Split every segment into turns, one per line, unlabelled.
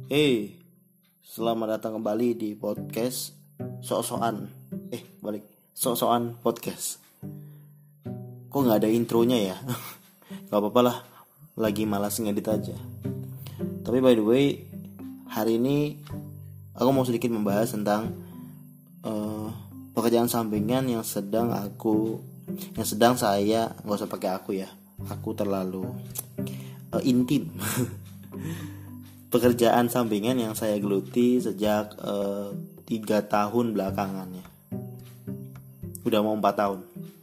Hey, selamat datang kembali di podcast Sok-sokan. Sok-sokan podcast. Kok nggak ada intronya ya? Gak apa-apa lah, lagi malas ngedit aja. Tapi by the way, hari ini aku mau sedikit membahas tentang pekerjaan sampingan yang sedang saya, nggak usah pakai aku ya. Aku terlalu intim. Pekerjaan sampingan yang saya geluti sejak 3 tahun belakangannya. Udah mau 4 tahun.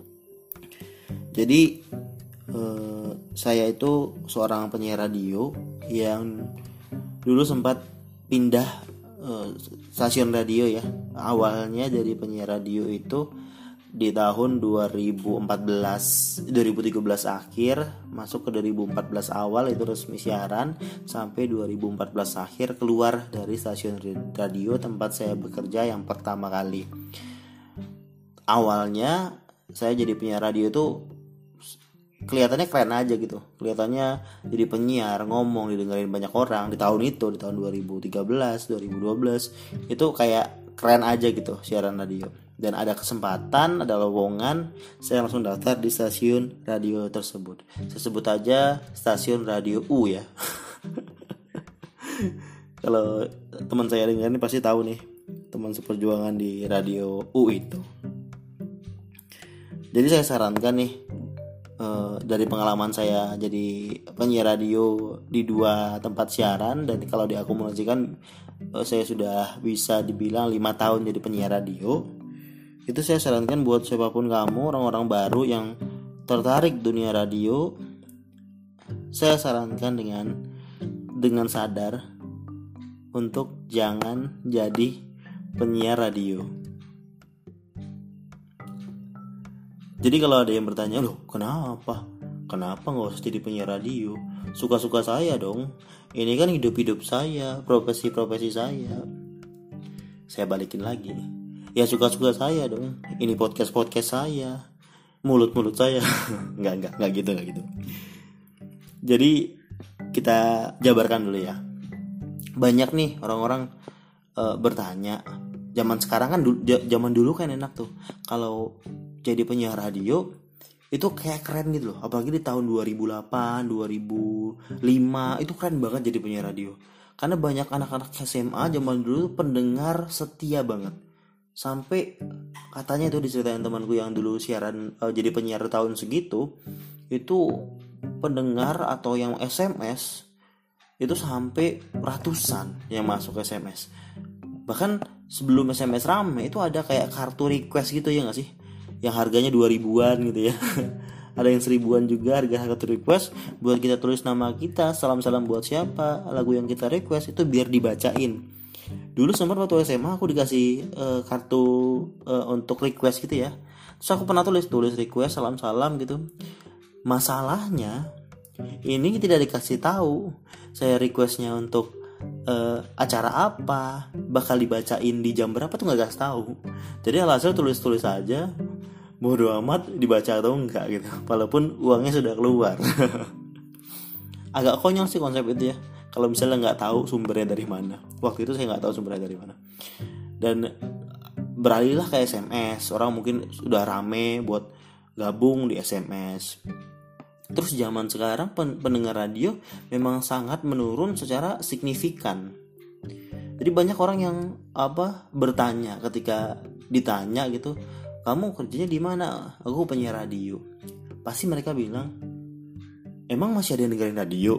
Jadi saya itu seorang penyiar radio yang dulu sempat pindah stasiun radio ya. Awalnya dari penyiar radio itu di tahun 2013 akhir masuk ke 2014 awal itu resmi siaran, sampai 2014 akhir keluar dari stasiun radio tempat saya bekerja yang pertama kali. Awalnya saya jadi penyiar radio itu kelihatannya keren aja gitu, kelihatannya jadi penyiar ngomong didengerin banyak orang. Di tahun 2013 2012 itu kayak keren aja gitu siaran radio. Dan ada kesempatan, ada lowongan, saya langsung daftar di stasiun radio tersebut. Saya sebut aja stasiun radio U ya. Kalau teman saya dengar ini pasti tahu nih, teman seperjuangan di radio U itu. Jadi saya sarankan nih, dari pengalaman saya jadi penyiar radio di 2 tempat siaran, dan kalau diakumulasikan saya sudah bisa dibilang 5 tahun jadi penyiar radio. Itu saya sarankan buat siapapun kamu, orang-orang baru yang tertarik dunia radio, saya sarankan dengan sadar untuk jangan jadi penyiar radio. Jadi kalau ada yang bertanya, loh kenapa nggak usah jadi penyiar radio? Suka-suka saya dong, ini kan hidup saya, profesi saya. Saya balikin lagi, ya suka-suka saya dong, ini podcast saya, mulut saya. nggak gitu. Jadi kita jabarkan dulu ya. Banyak nih orang-orang bertanya, zaman sekarang kan zaman dulu kan enak tuh, kalau jadi penyiar radio itu kayak keren gitu loh. Apalagi di tahun 2008, 2005 itu keren banget jadi penyiar radio. Karena banyak anak-anak SMA zaman dulu pendengar setia banget. Sampai katanya itu diceritain temanku yang dulu siaran jadi penyiar tahun segitu, itu pendengar atau yang SMS itu sampai ratusan yang masuk SMS. Bahkan sebelum SMS rame itu ada kayak kartu request gitu ya nggak sih, yang harganya 2000-an gitu ya. Ada yang 1000-an juga harga kartu request, buat kita tulis nama kita, salam-salam buat siapa, lagu yang kita request itu biar dibacain. Dulu sempat waktu SMA aku dikasih kartu untuk request gitu ya. Terus aku pernah tulis request, salam-salam gitu. Masalahnya ini tidak dikasih tahu saya requestnya untuk acara apa, bakal dibacain di jam berapa tuh nggak kasih tahu. Jadi alhasil tulis aja, bodo amat dibaca atau enggak gitu, walaupun uangnya sudah keluar. Agak konyol sih konsep itu ya, kalau misalnya nggak tahu sumbernya dari mana. Waktu itu saya nggak tahu sumbernya dari mana, dan beralihlah ke SMS. Orang mungkin sudah rame buat gabung di SMS. Terus zaman sekarang pendengar radio memang sangat menurun secara signifikan. Jadi banyak orang yang bertanya, ketika ditanya gitu, kamu kerjanya di mana? Aku penyiar radio. Pasti mereka bilang, emang masih ada yang dengerin radio?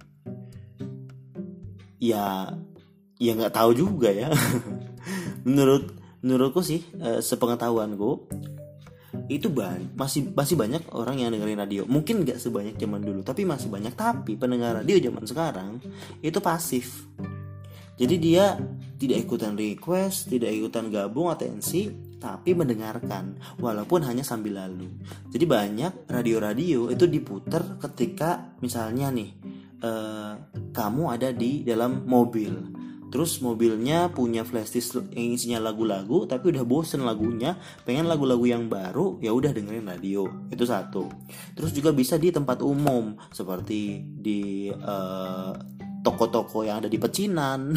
Ya nggak tahu juga ya. Menurutku sih, sepengetahuanku itu masih banyak orang yang dengerin radio. Mungkin nggak sebanyak zaman dulu, tapi masih banyak. Tapi pendengar radio zaman sekarang itu pasif. Jadi dia tidak ikutan request, tidak ikutan gabung atensi, tapi mendengarkan walaupun hanya sambil lalu. Jadi banyak radio-radio itu diputar ketika misalnya nih kamu ada di dalam mobil, terus mobilnya punya flashdisk yang isinya lagu-lagu, tapi udah bosen lagunya, pengen lagu-lagu yang baru, ya udah dengerin radio. Itu satu. Terus juga bisa di tempat umum seperti di toko-toko yang ada di pecinan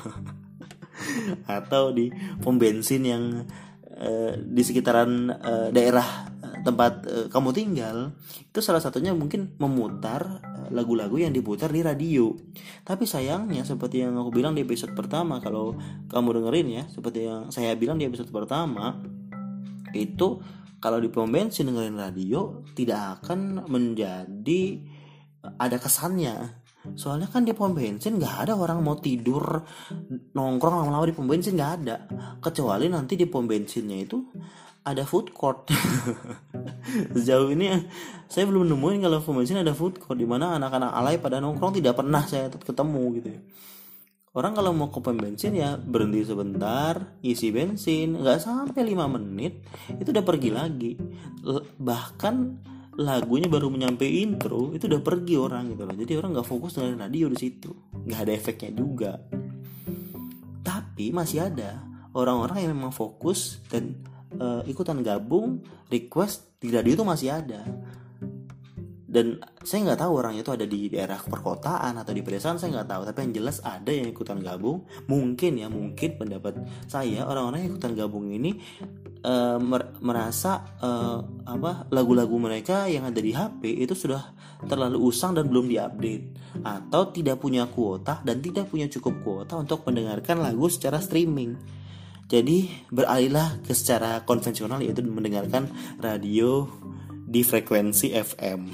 atau di pom bensin yang di sekitaran daerah tempat kamu tinggal. Itu salah satunya mungkin memutar lagu-lagu yang diputar di radio. Tapi sayangnya seperti yang aku bilang di episode pertama, kalau kamu dengerin ya, seperti yang saya bilang di episode pertama, itu kalau di pom bensin dengerin radio tidak akan menjadi ada kesannya. Soalnya kan di pom bensin nggak ada orang mau tidur nongkrong lama-lama di pom bensin, nggak ada. Kecuali nanti di pom bensinnya itu ada food court. Sejauh ini saya belum nemuin kalau pom bensin ada food court di mana anak-anak alay pada nongkrong, tidak pernah saya ketemu gitu ya. Orang kalau mau ke pom bensin ya berhenti sebentar, isi bensin, nggak sampai 5 menit itu udah pergi lagi. Bahkan lagunya baru menyampe intro itu udah pergi orang gitu loh. Jadi orang nggak fokus dengan radio di situ, nggak ada efeknya juga. Tapi masih ada orang-orang yang memang fokus dan ikutan gabung request di radio itu masih ada. Dan saya nggak tahu orang itu ada di daerah perkotaan atau di pedesaan, saya nggak tahu. Tapi yang jelas ada yang ikutan gabung. Mungkin pendapat saya, orang-orang yang ikutan gabung ini merasa lagu-lagu mereka yang ada di HP itu sudah terlalu usang dan belum diupdate, atau tidak punya kuota dan tidak punya cukup kuota untuk mendengarkan lagu secara streaming. Jadi beralihlah ke secara konvensional, yaitu mendengarkan radio di frekuensi FM.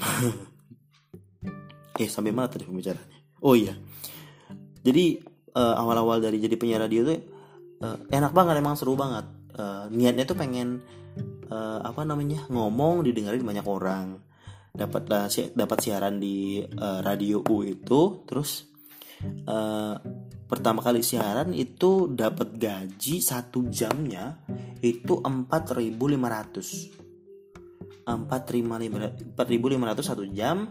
Sampai mana tadi pembicaraannya? Oh iya. Jadi awal-awal dari jadi penyiar radio tuh enak banget, emang seru banget. Niatnya tuh pengen ngomong didengarin banyak orang. Dapat siaran di radio U itu, terus pertama kali siaran itu dapat gaji 1 jamnya itu 4.500 1 jam.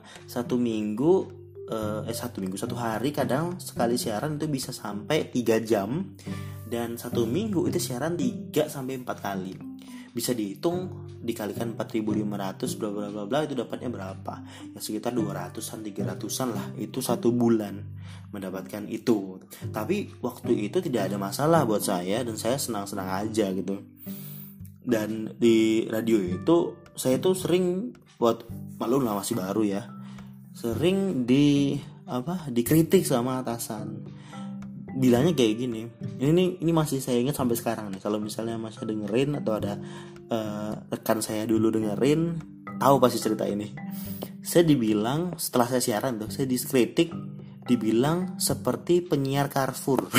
Satu hari kadang sekali siaran itu bisa sampai 3 jam, dan 1 minggu itu siaran 3 sampai 4 kali. Bisa dihitung, dikalikan 4.500 bla bla bla bla, itu dapatnya berapa? Ya sekitar 200-an 300-an lah, itu 1 bulan mendapatkan itu. Tapi waktu itu tidak ada masalah buat saya, dan saya senang-senang aja gitu. Dan di radio itu saya tuh sering, buat maklum lah masih baru ya, sering dikritik sama atasan. Bilangnya kayak gini, ini masih saya ingat sampai sekarang nih. Kalau misalnya masih dengerin atau ada rekan saya dulu dengerin, tahu pasti cerita ini. Saya dibilang setelah saya siaran tuh, saya dikritik, dibilang seperti penyiar Carrefour.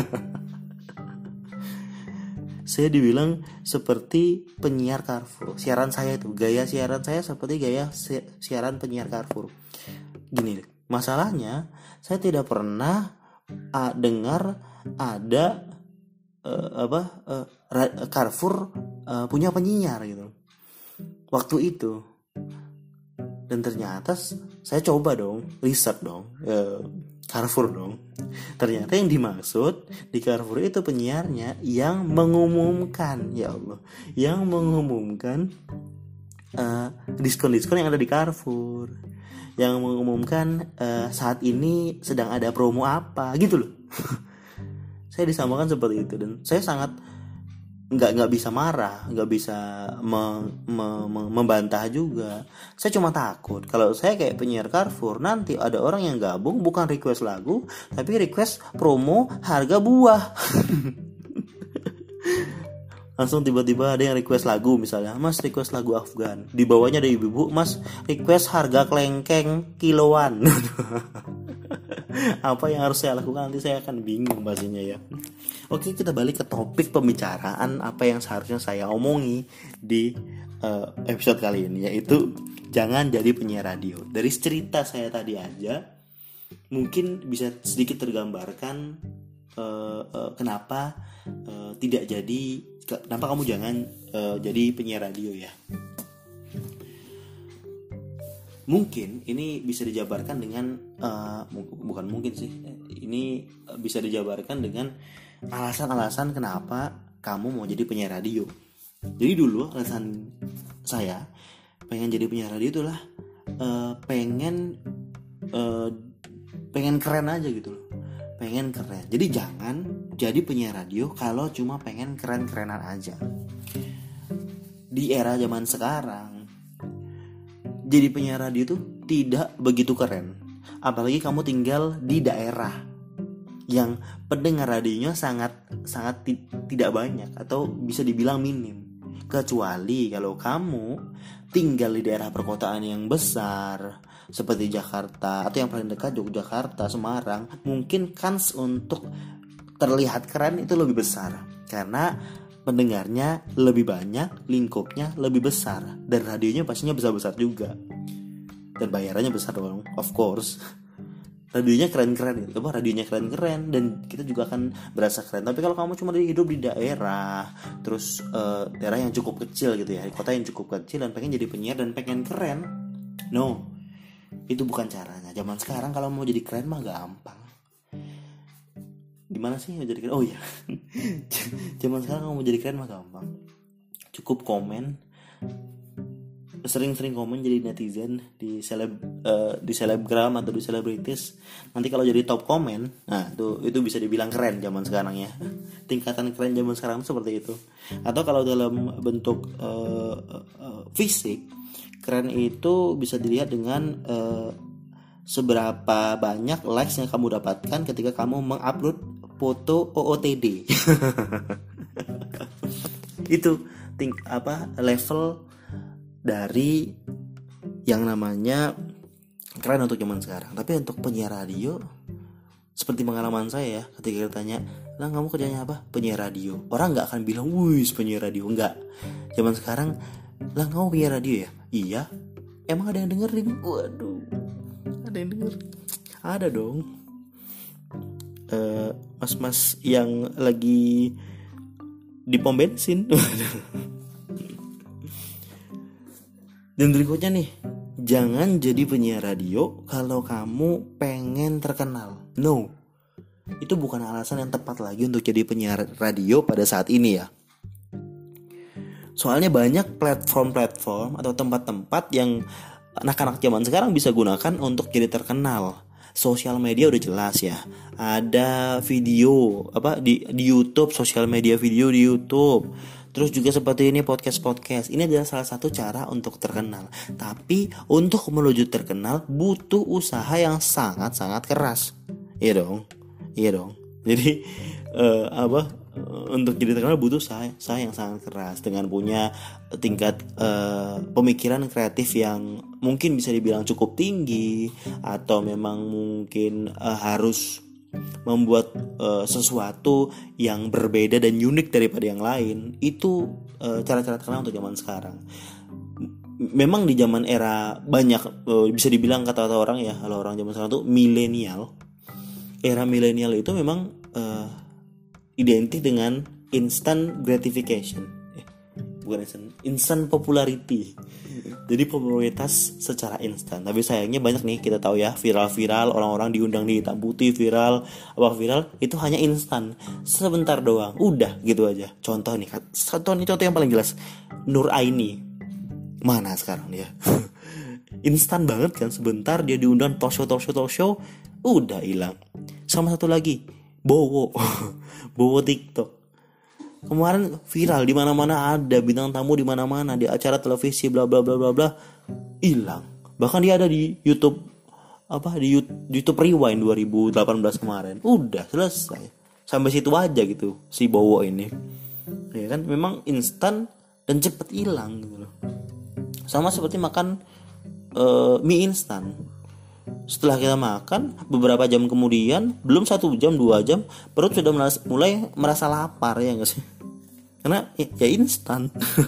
Saya dibilang seperti penyiar Carrefour. Siaran saya itu, gaya siaran saya seperti gaya siaran penyiar Carrefour. Gini, masalahnya saya tidak pernah dengar ada Carrefour punya penyiar gitu waktu itu. Dan ternyata saya coba dong, riset dong, Carrefour dong. Ternyata yang dimaksud di Carrefour itu penyiarnya yang mengumumkan, ya Allah, yang mengumumkan diskon-diskon yang ada di Carrefour, yang mengumumkan saat ini sedang ada promo apa gitu loh. Saya disamakan seperti itu, dan saya sangat nggak bisa marah, nggak bisa membantah juga. Saya cuma takut kalau saya kayak penyiar Carrefour, nanti ada orang yang gabung bukan request lagu tapi request promo harga buah. Langsung tiba-tiba ada yang request lagu, misalnya Mas request lagu Afgan, di bawahnya ada ibu-ibu, Mas request harga kelengkeng kiloan. Apa yang harus saya lakukan? Nanti saya akan bingung pastinya ya. Oke, kita balik ke topik pembicaraan apa yang seharusnya saya omongi di episode kali ini, yaitu jangan jadi penyiar radio. Dari cerita saya tadi aja mungkin bisa sedikit tergambarkan kenapa kamu jangan jadi penyiar radio ya. Mungkin ini bisa dijabarkan dengan bukan mungkin sih, ini bisa dijabarkan dengan alasan-alasan kenapa kamu mau jadi penyiar radio. Jadi dulu alasan saya pengen jadi penyiar radio itulah pengen pengen keren aja gitu loh, pengen keren. Jadi jangan jadi penyiar radio kalau cuma pengen keren-kerenan aja. Di era zaman sekarang jadi penyiar radio tuh tidak begitu keren, apalagi kamu tinggal di daerah yang pendengar radionya sangat tidak banyak atau bisa dibilang minim. Kecuali kalau kamu tinggal di daerah perkotaan yang besar seperti Jakarta atau yang paling dekat Yogyakarta, Semarang, mungkin kans untuk terlihat keren itu lebih besar karena pendengarnya lebih banyak, lingkupnya lebih besar, dan radionya pastinya besar-besar juga, dan bayarannya besar dong, of course. Radionya keren-keren gitu, radionya keren-keren, dan kita juga akan berasa keren. Tapi kalau kamu cuma hidup di daerah, terus daerah yang cukup kecil gitu ya, kota yang cukup kecil, dan pengen jadi penyiar dan pengen keren, no, itu bukan caranya. Zaman sekarang kalau mau jadi keren mah gampang. Gimana sih jadi keren? Oh iya, zaman sekarang kalau mau jadi keren mah gampang. Cukup komen, sering-sering komen jadi netizen di selebgram atau di selebritis. Nanti kalau jadi top komen, nah itu bisa dibilang keren zaman sekarang ya. Tingkatan keren zaman sekarang seperti itu. Atau kalau dalam bentuk fisik, keren itu bisa dilihat dengan seberapa banyak likes yang kamu dapatkan ketika kamu mengupload foto OOTD. Itu level dari yang namanya keren untuk zaman sekarang. Tapi untuk penyiar radio, seperti pengalaman saya ya, ketika ditanya, "Lah kamu kerjanya apa?" "Penyiar radio." Orang nggak akan bilang, "Wih, penyiar radio." Enggak. Zaman sekarang, "Lah kamu penyiar radio ya?" "Iya." "Emang ada yang dengerin?" Waduh, ada yang denger? Ada dong. Mas-mas yang lagi di pom bensin. Dan berikutnya nih, jangan jadi penyiar radio kalau kamu pengen terkenal. No, itu bukan alasan yang tepat lagi untuk jadi penyiar radio pada saat ini ya. Soalnya banyak platform-platform atau tempat-tempat yang anak-anak zaman sekarang bisa gunakan untuk jadi terkenal. Sosial media udah jelas ya, ada video di YouTube, sosial media video di YouTube. Terus juga seperti ini podcast. Ini adalah salah satu cara untuk terkenal. Tapi untuk menuju terkenal butuh usaha yang sangat-sangat keras. Iya dong. Jadi untuk jadi terkenal butuh usaha yang sangat keras, dengan punya tingkat pemikiran kreatif yang mungkin bisa dibilang cukup tinggi, atau memang mungkin harus membuat sesuatu yang berbeda dan unik daripada yang lain. Itu cara-cara terkenal untuk zaman sekarang. Memang di zaman era banyak bisa dibilang kata-kata orang ya, kalau orang zaman sekarang tuh milenial. Era milenial itu memang identik dengan instant gratification, bukan instant popularity. Jadi popularitas secara instan. Tapi sayangnya banyak nih, kita tahu ya, viral orang-orang diundang di hitam putih, viral itu hanya instan, sebentar doang, udah gitu aja. Contoh yang paling jelas, Nur Aini mana sekarang dia? Instan banget kan, sebentar dia diundang talk show udah hilang. Sama satu lagi, Bowo TikTok. Kemarin viral, di mana-mana ada bintang tamu, di mana-mana di acara televisi bla bla bla bla bla, hilang. Bahkan dia ada di YouTube di YouTube Rewind 2018 kemarin. Udah selesai. Sampai situ aja gitu si Bowo ini. Ya kan, memang instan dan cepet hilang gitu loh. Sama seperti makan mie instan. Setelah kita makan, beberapa jam kemudian, belum 1 jam 2 jam, perut sudah mulai merasa lapar, ya nggak sih? Karena ya instan.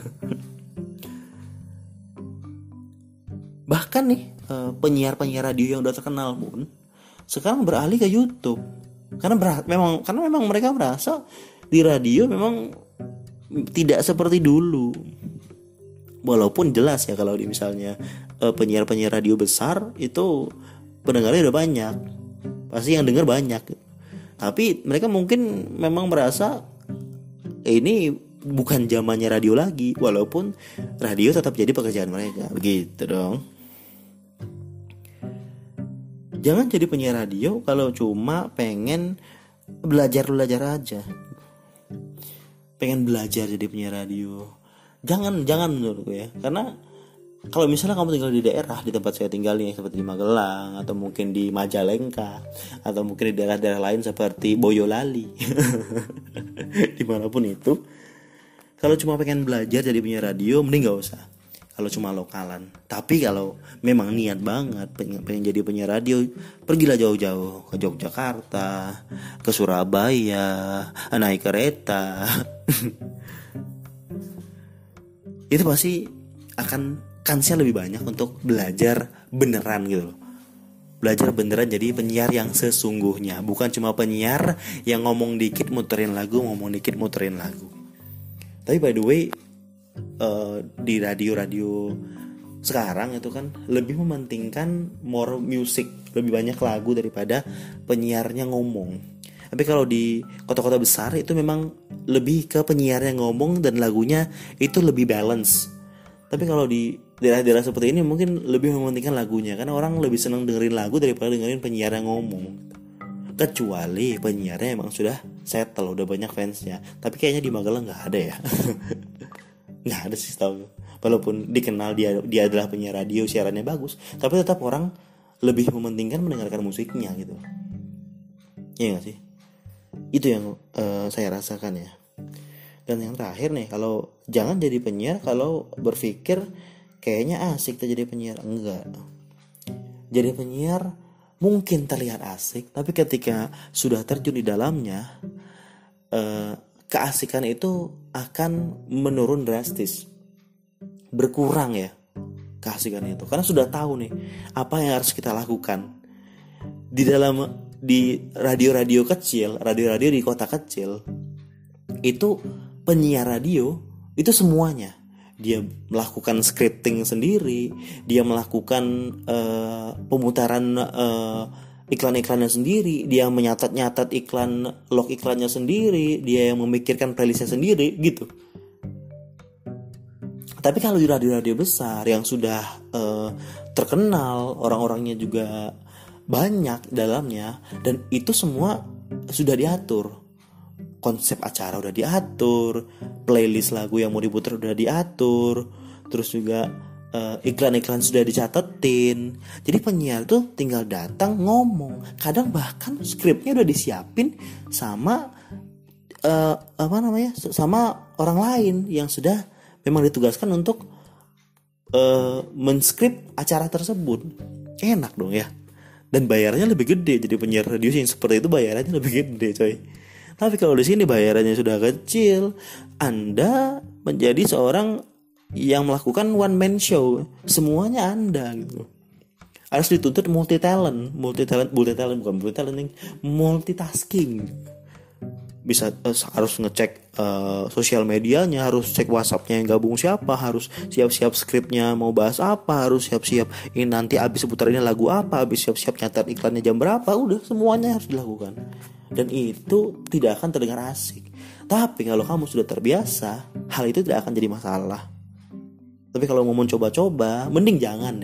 Bahkan nih penyiar radio yang udah terkenal pun sekarang beralih ke YouTube, karena memang mereka merasa di radio memang tidak seperti dulu. Walaupun jelas ya, kalau misalnya penyiar radio besar itu pendengarnya udah banyak, pasti yang denger banyak. Tapi mereka mungkin memang merasa ini bukan zamannya radio lagi, walaupun radio tetap jadi pekerjaan mereka, begitu dong. Jangan jadi penyiar radio kalau cuma pengen belajar aja. Pengen belajar jadi penyiar radio. Jangan menurutku ya. Karena kalau misalnya kamu tinggal di daerah, di tempat saya tinggal nih, seperti di Magelang, atau mungkin di Majalengka, atau mungkin di daerah-daerah lain seperti Boyolali, dimanapun itu, kalau cuma pengen belajar jadi penyiar radio, mending gak usah. Kalau cuma lokalan. Tapi kalau memang niat banget pengen jadi penyiar radio, pergilah jauh-jauh ke Yogyakarta, ke Surabaya, naik kereta. Itu pasti akan kansnya lebih banyak untuk belajar beneran gitu loh. Belajar beneran jadi penyiar yang sesungguhnya, bukan cuma penyiar yang ngomong dikit muterin lagu. Tapi by the way, di radio-radio sekarang itu kan lebih mementingkan more music, lebih banyak lagu daripada penyiarnya ngomong. Tapi kalau di kota-kota besar itu memang lebih ke penyiarnya ngomong dan lagunya itu lebih balance. Tapi kalau di daerah-daerah seperti ini mungkin lebih mementingkan lagunya, karena orang lebih senang dengerin lagu daripada dengerin penyiar yang ngomong. Kecuali penyiarnya emang sudah settle, udah banyak fansnya. Tapi kayaknya di Magelang nggak ada ya. Nggak ada sih tahu. Walaupun dikenal dia adalah penyiar radio, siarannya bagus, tapi tetap orang lebih mementingkan mendengarkan musiknya gitu. Iya nggak sih? Itu yang saya rasakan ya. Dan yang terakhir nih, kalau jangan jadi penyiar kalau berpikir kayaknya asik tuh jadi penyiar. Enggak. Jadi penyiar mungkin terlihat asik, tapi ketika sudah terjun di dalamnya, keasikan itu akan menurun drastis, berkurang ya keasikan itu, karena sudah tahu nih apa yang harus kita lakukan di radio-radio kecil, radio-radio di kota kecil. Itu penyiar radio itu semuanya dia melakukan scripting sendiri, dia melakukan pemutaran iklan-iklannya sendiri, dia menyatat-nyatat log iklannya sendiri, dia yang memikirkan playlistnya sendiri gitu. Tapi kalau di radio-radio besar yang sudah terkenal, orang-orangnya juga banyak dalamnya, dan itu semua sudah diatur. Konsep acara udah diatur, playlist lagu yang mau diputar udah diatur, terus juga iklan-iklan sudah dicatetin. Jadi penyiar tuh tinggal datang ngomong. Kadang bahkan skripnya udah disiapin sama sama orang lain yang sudah memang ditugaskan untuk menskrip acara tersebut. Enak dong ya. Dan bayarnya lebih gede. Jadi penyiar radio yang seperti itu bayarannya lebih gede, coy. Tapi kalau di sini bayarannya sudah kecil, Anda menjadi seorang yang melakukan one man show, semuanya Anda gitu. Harus dituntut multitasking. Bisa harus ngecek sosial medianya, harus cek WhatsApp-nya yang gabung siapa, harus siap-siap skripnya mau bahas apa, harus siap-siap ini nanti abis seputarannya lagu apa, habis siap-siap nyatet iklannya jam berapa, udah semuanya harus dilakukan. Dan itu tidak akan terdengar asik. Tapi kalau kamu sudah terbiasa, hal itu tidak akan jadi masalah. Tapi kalau mau mencoba-coba, mending jangan.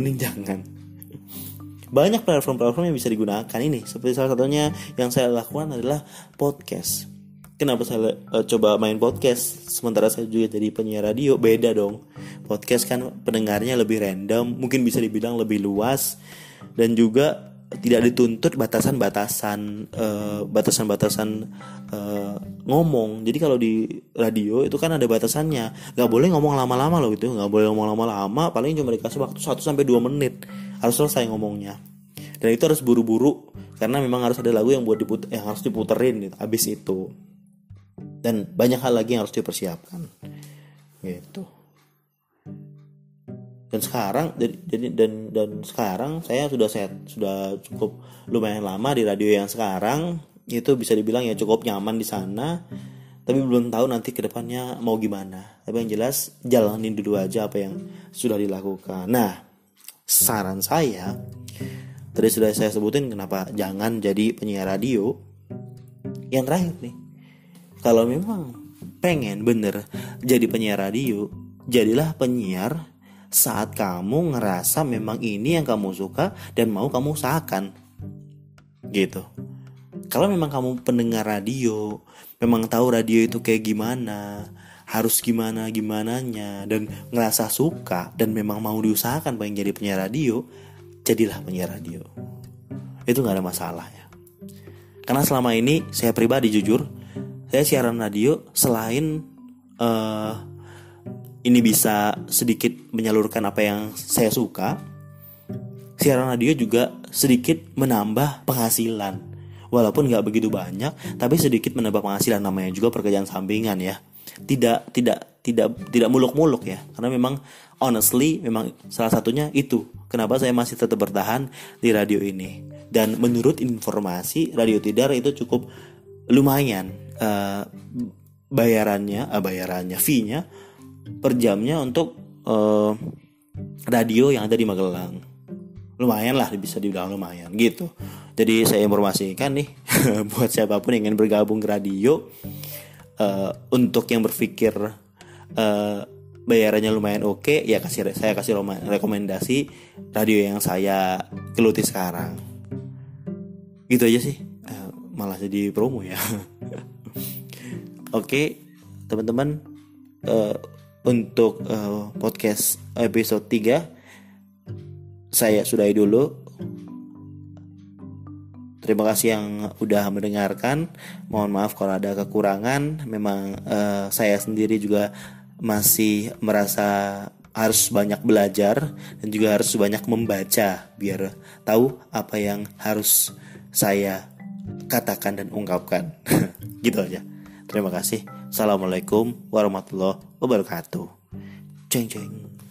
Banyak platform-platform yang bisa digunakan ini. Seperti salah satunya yang saya lakukan adalah podcast. Kenapa saya coba main podcast sementara saya juga jadi penyiar radio? Beda dong. Podcast kan pendengarnya lebih random, mungkin bisa dibilang lebih luas, dan juga tidak dituntut batasan-batasan ngomong. Jadi kalau di radio itu kan ada batasannya, nggak boleh ngomong lama-lama loh gitu, nggak boleh ngomong lama-lama, paling cuma dikasih waktu 1-2 menit harus selesai ngomongnya. Dan itu harus buru-buru karena memang harus ada lagu yang harus diputerin gitu, abis itu. Dan banyak hal lagi yang harus dipersiapkan gitu. Dan sekarang sekarang saya sudah cukup lumayan lama di radio yang sekarang, itu bisa dibilang ya cukup nyaman di sana. Tapi belum tahu nanti kedepannya mau gimana. Tapi yang jelas jalanin dulu aja apa yang sudah dilakukan. Nah, saran saya tadi sudah saya sebutin kenapa jangan jadi penyiar radio. Yang terakhir nih, kalau memang pengen bener jadi penyiar radio, jadilah penyiar saat kamu ngerasa memang ini yang kamu suka dan mau kamu usahakan. Gitu. Kalau memang kamu pendengar radio, memang tahu radio itu kayak gimana, harus gimananya, dan ngerasa suka dan memang mau diusahakan pengen jadi penyiar radio, jadilah penyiar radio. Itu gak ada masalah ya. Karena selama ini saya pribadi jujur, saya siaran radio selain ini bisa sedikit menyalurkan apa yang saya suka, siaran radio juga sedikit menambah penghasilan. Walaupun gak begitu banyak, tapi sedikit menambah penghasilan, namanya juga pekerjaan sampingan ya. Tidak muluk-muluk ya. Karena memang honestly memang salah satunya itu kenapa saya masih tetap bertahan di radio ini. Dan menurut informasi Radio Tidar itu cukup lumayan bayarannya fee-nya per jamnya untuk radio yang ada di Magelang. Lumayan lah, bisa dibilang lumayan gitu. Jadi saya informasikan nih buat siapapun yang ingin bergabung ke radio, untuk yang berpikir bayarannya lumayan oke, ya saya kasih rekomendasi radio yang saya geluti sekarang. Gitu aja sih, malah jadi promo ya. Oke teman-teman, untuk podcast episode 3 saya sudahi dulu. Terima kasih yang udah mendengarkan. Mohon maaf kalau ada kekurangan. Memang saya sendiri juga masih merasa harus banyak belajar dan juga harus banyak membaca biar tahu apa yang harus saya katakan dan ungkapkan. Gitu aja. Terima kasih. Assalamualaikum warahmatullahi wabarakatuh. Ceng ceng.